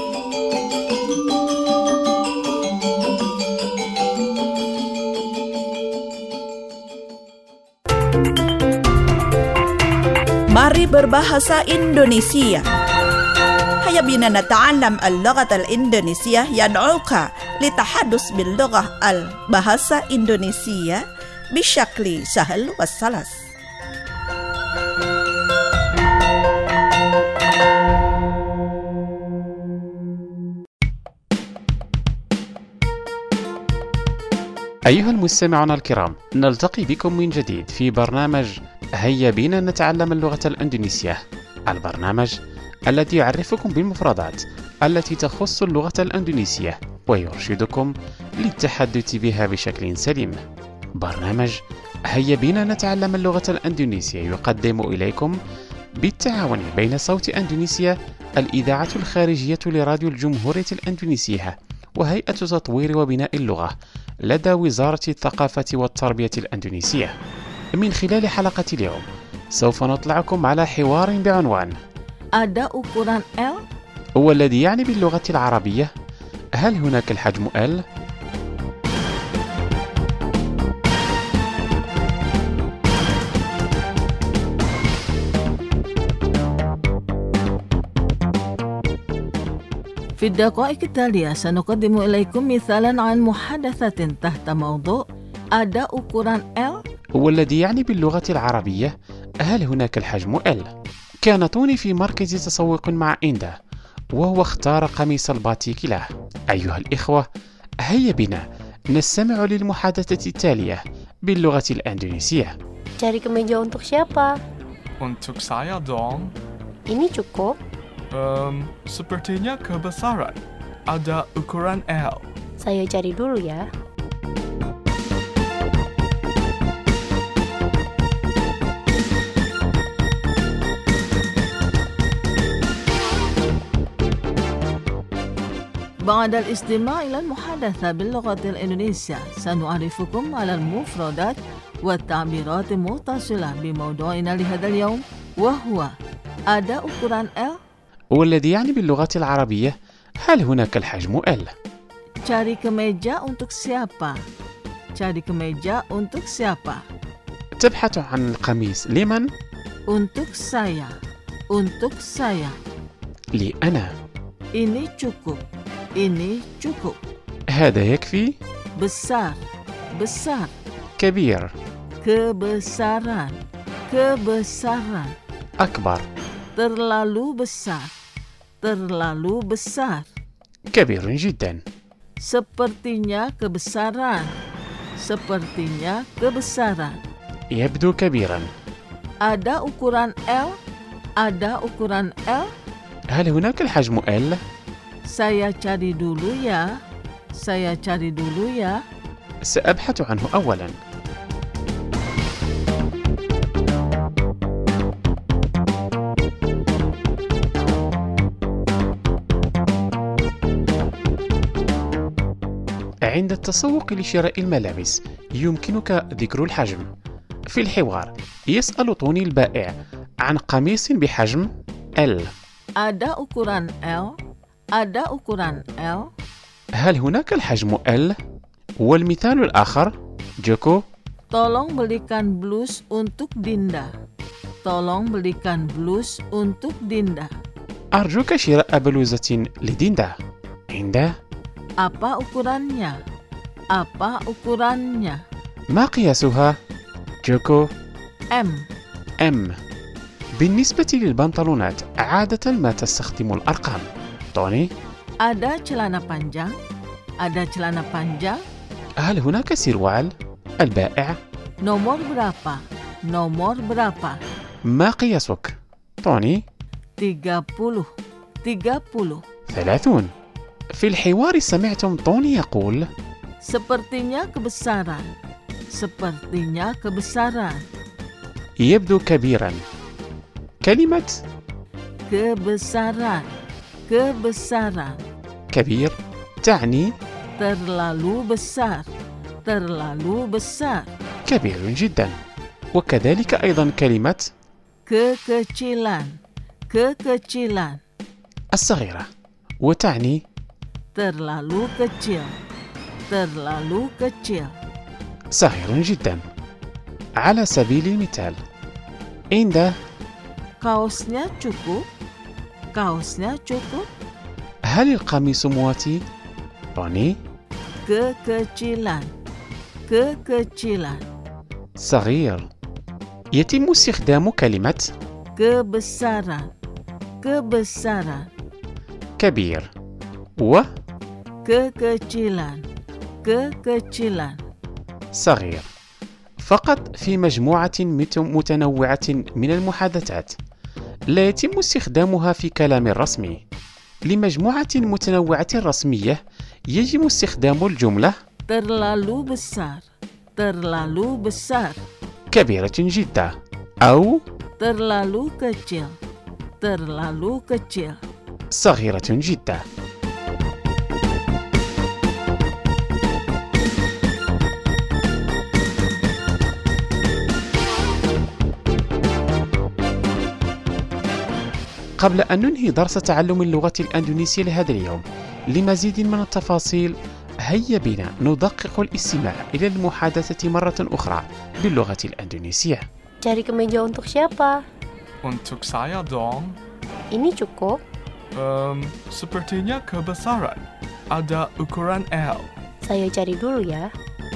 Mari berbahasa Indonesia. هيا بنا نتعلم اللغة الإندونيسية يدعوك للتحدث باللغة البahasa Indonesia بشكل سهل وسلس. أيها المستمعون الكرام، نلتقي بكم من جديد في برنامج هيا بنا نتعلم اللغة الإندونيسية، البرنامج الذي يعرفكم بالمفردات التي تخص اللغة الإندونيسية ويرشدكم للتحدث بها بشكل سليم. برنامج هيا بنا نتعلم اللغة الإندونيسية يقدم إليكم بالتعاون بين صوت إندونيسيا، الإذاعة الخارجية لراديو الجمهورية الإندونيسية، وهيئة تطوير وبناء اللغة لدى وزارة الثقافة والتربية الإندونيسية. من خلال حلقة اليوم سوف نطلعكم على حوار بعنوان Ada ukuran L؟ هو الذي يعني باللغة العربية هل هناك الحجم L؟ في الدقائق التالية سنقدم إليكم مثالا عن محادثة تحت موضوع Ada ukuran L؟ هو الذي يعني باللغة العربية هل هناك الحجم L؟ كان توني في مركز تسوق مع إندا وهو اختار قميص الباتيك له. أيها الإخوة، هيا بنا نستمع للمحادثة التالية باللغة الإندونيسية. Cari kemeja untuk siapa? Untuk saya dong. Ini cukup? Um, sepertinya kebesaran. Ada ukuran L. Saya cari dulu ya. بعد الاستماع إلى المحادثة باللغة الإندونيسية سنعرفكم على المفردات والتعبيرات المتصلة بموضوعنا لهذا اليوم، وهو Ada ukuran L؟ هو الذي يعني باللغة العربية هل هناك الحجم L؟ Cari kemeja untuk siapa؟ Cari kemeja untuk siapa؟ تبحث عن القميص لمن؟ Untuk saya. Untuk saya. لي أنا. Ini cukup. Ini cukup. هذا يكفي؟ Besar. Besar. كبير. Kebesaran. Kebesaran. أكبر. Terlalu besar. Terlalu besar. كبير جدا. Sepertinya kebesaran. Sepertinya kebesaran. يبدو كبيرا. Ada ukuran L؟ Ada ukuran L؟ هل هناك الحجم L؟ Saya cari dulu ya. Saya cari dulu ya. سأبحث عنه أولا. عند التسوق لشراء الملابس يمكنك ذكر الحجم. في الحوار يسأل طوني البائع عن قميص بحجم L. Ada ukuran L؟ Ada ukuran L؟ هل هناك الحجم L؟ والمثال الآخر جوكو. Tolong belikan blus untuk Dinda. Tolong belikan blus untuk Dinda. أرجوك شراء بلوزة لديندا. عند. Apa ukurannya? Apa ukurannya? ما قياسها؟ جوكو. M. M. بالنسبة للبنطلونات عادة ما تستخدم الأرقام. توني. Ada celana panjang? Ada celana panjang? هل هناك سروال؟ البائع. Nomor berapa? Nomor berapa? ما قياسك؟ توني. tiga puluh. tiga puluh. ثلاثون. في الحوار سمعتم توني يقول Sepertinya kebesaran. Sepertinya kebesaran. يبدو كبيرا. كلمة Kebesaran. Kebesaran. كبير تعني Terlalu besar. Terlalu besar. كبير جدا. وكذلك أيضا كلمة Kekecilan. Kekecilan. الصغيرة وتعني Terlalu kecil. Terlalu kecil. صغير جدا. على سبيل المثال عند Kaosnya cukup? Kaosnya cukup? هل القميص مواتي؟ توني. Kekecilan. Kekecilan. صغير. يتم استخدام كلمة Kebesaran. Kebesaran. كبير و Kekecilan. Kekecilan. صغير فقط في مجموعة مت- متنوعة من المحادثات، لا يتم استخدامها في كلام رسمي. لمجموعة متنوعة رسمية يجب استخدام الجملة Terlalu besar. Terlalu besar. كبيرة جدا أو Terlalu kecil. Terlalu kecil. صغيرة جدا. قبل أن ننهي درس تعلم اللغة الأندونيسية لهذا اليوم، لمزيد من التفاصيل هيا بنا ندقق الاستماع إلى المحادثة مرة أخرى باللغة الأندونيسية. Cari kemeja untuk siapa? Untuk saya dong. Ini cukup? Um, sepertinya kebesaran. Ada ukuran L. Saya cari dulu ya.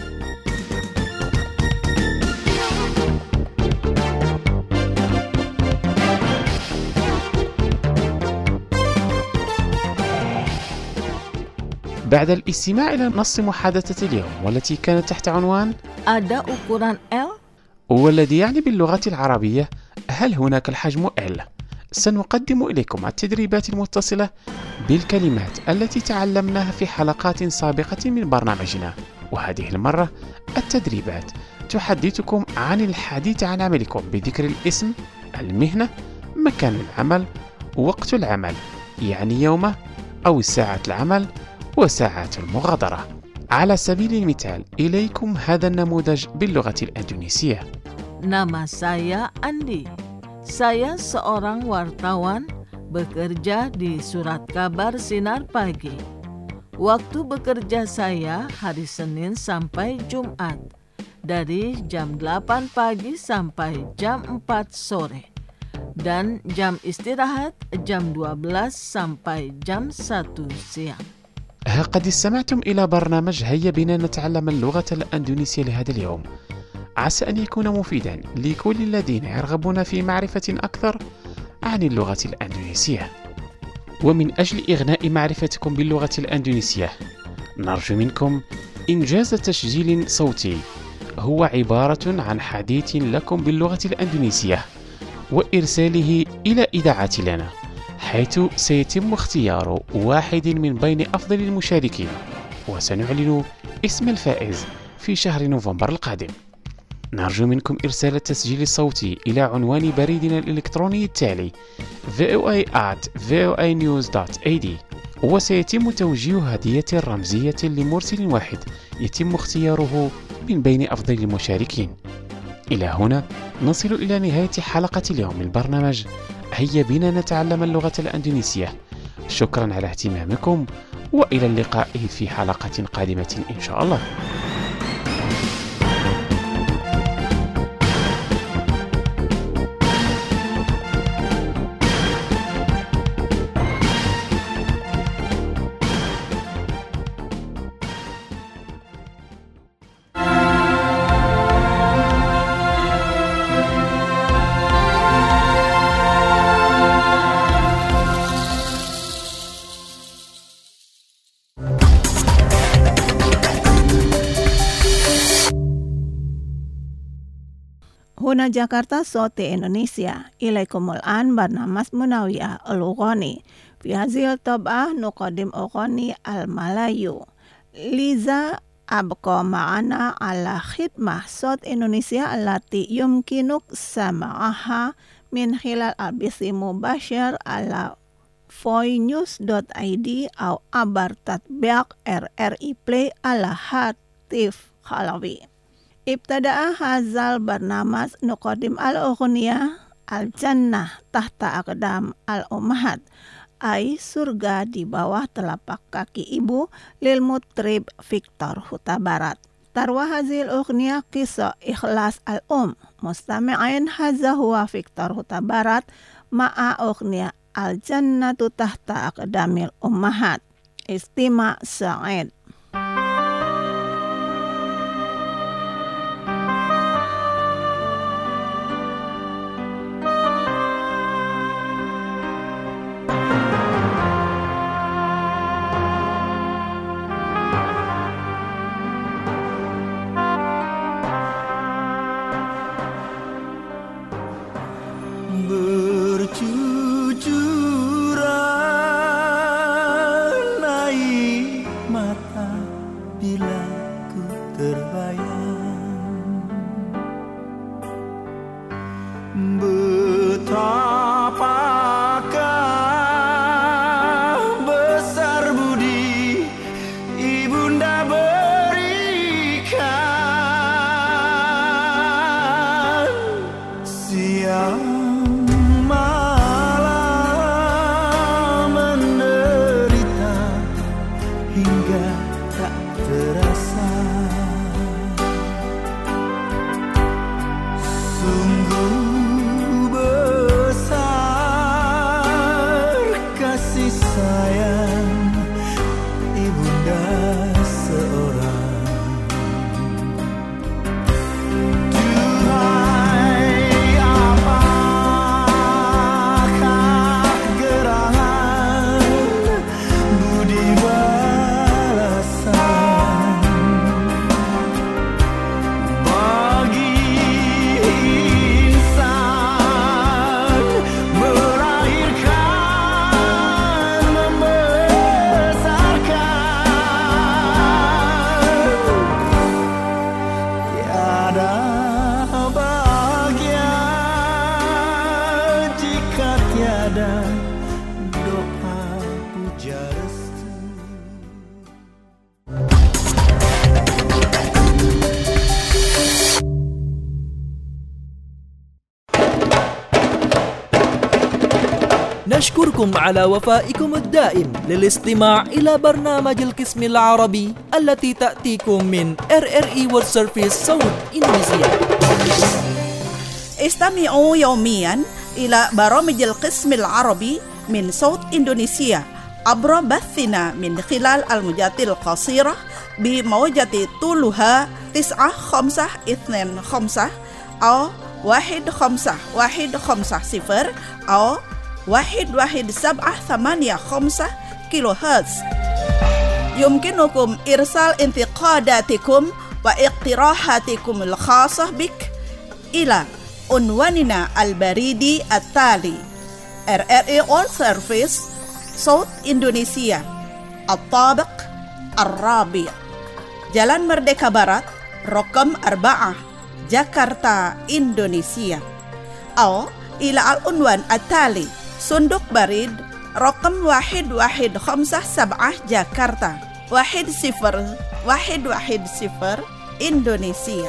بعد الاستماع إلى نص محادثة اليوم والتي كانت تحت عنوان Ada ukuran L? والذي يعني باللغة العربية هل هناك الحجم L، سنقدم إليكم التدريبات المتصلة بالكلمات التي تعلمناها في حلقات سابقة من برنامجنا. وهذه المرة التدريبات تحدثكم عن الحديث عن عملكم بذكر الاسم، المهنة، مكان العمل، وقت العمل يعني يومه أو ساعة العمل وساعات المغادرة. على سبيل المثال إليكم هذا النموذج باللغة الأندونيسية. Nama saya Andi. Saya seorang wartawan bekerja di Surat Kabar Sinar Pagi. Waktu bekerja saya hari Senin sampai Jumat, dari jam delapan pagi sampai jam empat sore. Dan jam istirahat jam dua belas sampai jam satu siang. قد استمعتم إلى برنامج هيا بنا نتعلم اللغة الأندونيسية لهذا اليوم. عسى أن يكون مفيدا لكل الذين يرغبون في معرفة أكثر عن اللغة الأندونيسية. ومن أجل إغناء معرفتكم باللغة الأندونيسية نرجو منكم إنجاز تسجيل صوتي هو عبارة عن حديث لكم باللغة الأندونيسية وإرساله إلى إذاعتنا، حيث سيتم اختيار واحد من بين أفضل المشاركين وسنعلن اسم الفائز في شهر نوفمبر القادم. نرجو منكم إرسال التسجيل الصوتي إلى عنوان بريدنا الإلكتروني التالي في او اي آت في او اي نيوز دوت اي دي، وسيتم توجيه هدية رمزية لمرسل واحد يتم اختياره من بين أفضل المشاركين. إلى هنا نصل إلى نهاية حلقة اليوم من برنامج هيا بنا نتعلم اللغة الأندونيسية. شكرا على اهتمامكم وإلى اللقاء في حلقة قادمة إن شاء الله. هنا جاكرتا صوت إندونيسيا. إليكم الآن برنامج منوعة الأغاني. في هذه الطبعة نقدم أغاني الملايو. لذا أبقى معنا على خدمة صوت إندونيسيا التي يمكنك سماعها من خلال البث مباشر على voinews dot i d أو عبر تطبيق R R I Play على هاتف خلوي. ابتدأ هذا البرنامج نقدم الأغنية الجنة تحت أقدام الأمهات, ay surga di bawah telapak kaki ibu, lil mutrib Victor Huta Barat. Tarwa hazil ughniya kisah ikhlas al-um. Mustami'in hadza huwa Victor Huta Barat ma'a ughniya al-jannatu tahta aqdamil ummahat. Istima' Sa'id. Bercucuran air mata bila ku terbayang betapakah besar budi ibunda berikan. Siang malam menderita hingga tak terasa. Sungguh besar kasih sayang ibunda seorang. Duhai apakah gerangan budi balasan bagi insan melahirkan membesarkan. Tiada bahagia jika tiada doa puja restu. نشكركم على وفائكم الدائم للاستماع إلى برنامج القسم العربي التي تأتيكم من R R I World Service صوت إندونيسيا. استمعوا يوميا إلى برامج القسم العربي من صوت إندونيسيا عبر بثنا من خلال الموجات القصيرة بموجة طولها تسعة خمسة اثنين خمسة أو واحد خمسة واحد خمسة صفر أو واحد واحد سبعة ثمانية خمسة كيلو هرتز. يمكنكم إرسال انتقاداتكم واقتراحاتكم الخاصة بك إلى عنواننا البريدي التالي: R R I World Service صوت إندونيسيا, الطابق الرابع, Jalan Merdeka Barat, Rokam Arba'ah, Jakarta, Indonesia. أو إلى العنوان التالي: Sunduk Barid, Rokam واحد واحد خمسة سبعة, Jakarta, واحد صفر واحد واحد صفر, إندونيسيا.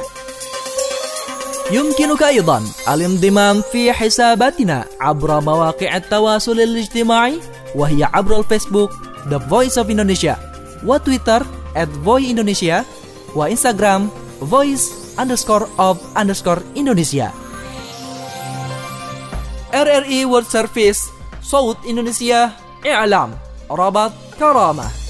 يمكنك أيضا الانضمام في حساباتنا عبر مواقع التواصل الاجتماعي, وهي عبر الفيسبوك The Voice of Indonesia, وتويتر at voice indonesia, وإنستغرام voice underscore of underscore Indonesia. R R I World Service صوت إندونيسيا, إعلام, ربط, كرامة.